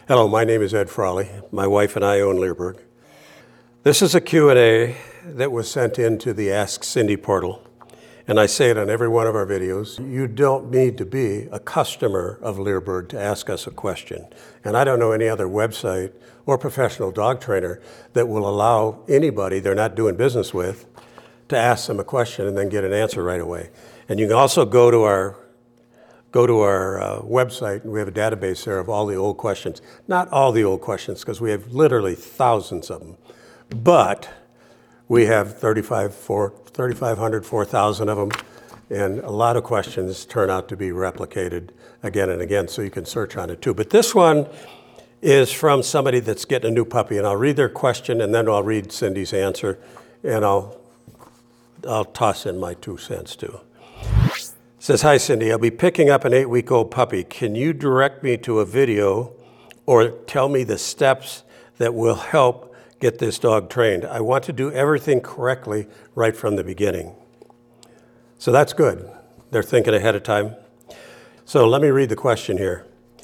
Hello, my name is Ed Frawley. My wife and I own Leerburg. This is a Q&A that was sent into the Ask Cindy portal, and I say it on every one of our videos. You don't need to be a customer of Leerburg to ask us a question. And I don't know any other website or professional dog trainer that will allow anybody they're not doing business with to ask them a question and then get an answer right away. And you can also go to our website, and we have a database there of all the old questions. Not all the old questions, because we have literally thousands of them. But we have 3,500, 4,000 of them, and a lot of questions turn out to be replicated again and again, so you can search on it too. But this one is from somebody that's getting a new puppy, and I'll read their question, and then I'll read Cindy's answer, and I'll toss in my 2 cents too. It says, hi Cindy, I'll be picking up an 8-week-old puppy. Can you direct me to a video or tell me the steps that will help get this dog trained? I want to do everything correctly right from the beginning. So that's good. They're thinking ahead of time. So let me read the question here.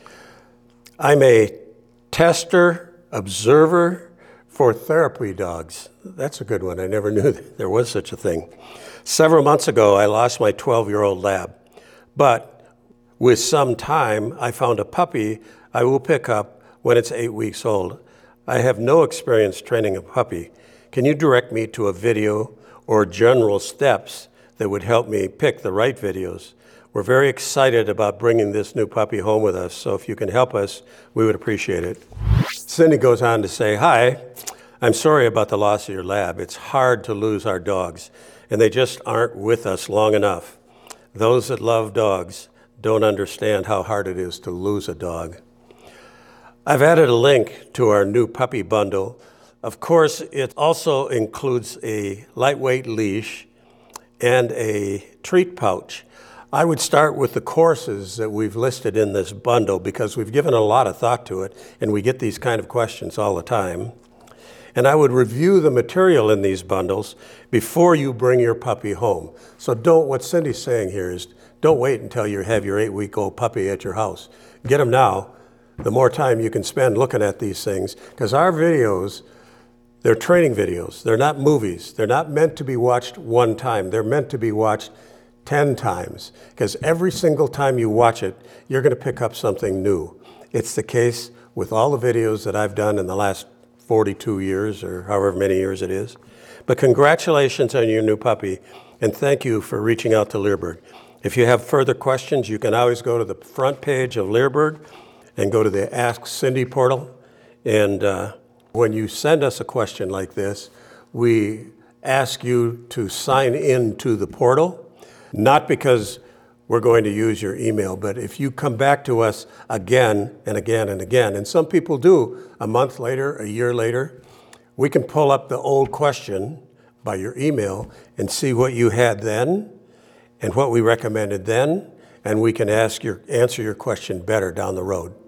I'm a tester, observer for therapy dogs. That's a good one. I never knew there was such a thing. Several months ago, I lost my 12-year-old lab, but with some time, I found a puppy I will pick up when it's 8 weeks old. I have no experience training a puppy. Can you direct me to a video or general steps that would help me pick the right videos? We're very excited about bringing this new puppy home with us, so if you can help us, we would appreciate it. Cindy goes on to say, hi, I'm sorry about the loss of your lab. It's hard to lose our dogs, and they just aren't with us long enough. Those that love dogs don't understand how hard it is to lose a dog. I've added a link to our new puppy bundle. Of course, it also includes a lightweight leash and a treat pouch. I would start with the courses that we've listed in this bundle because we've given a lot of thought to it, and we get these kind of questions all the time. And I would review the material in these bundles before you bring your puppy home. So what Cindy's saying here is, don't wait until you have your 8-week-old puppy at your house. Get them now. The more time you can spend looking at these things, because our videos, they're training videos. They're not movies. They're not meant to be watched one time. They're meant to be watched 10 times, because every single time you watch it, you're going to pick up something new. It's the case with all the videos that I've done in the last 42 years or however many years it is. But congratulations on your new puppy, and thank you for reaching out to Leerburg. If you have further questions, you can always go to the front page of Leerburg and go to the Ask Cindy portal. And when you send us a question like this, we ask you to sign in to the portal, not because we're going to use your email, but if you come back to us again and again and again, and some people do a month later, a year later, we can pull up the old question by your email and see what you had then and what we recommended then, and we can answer your question better down the road.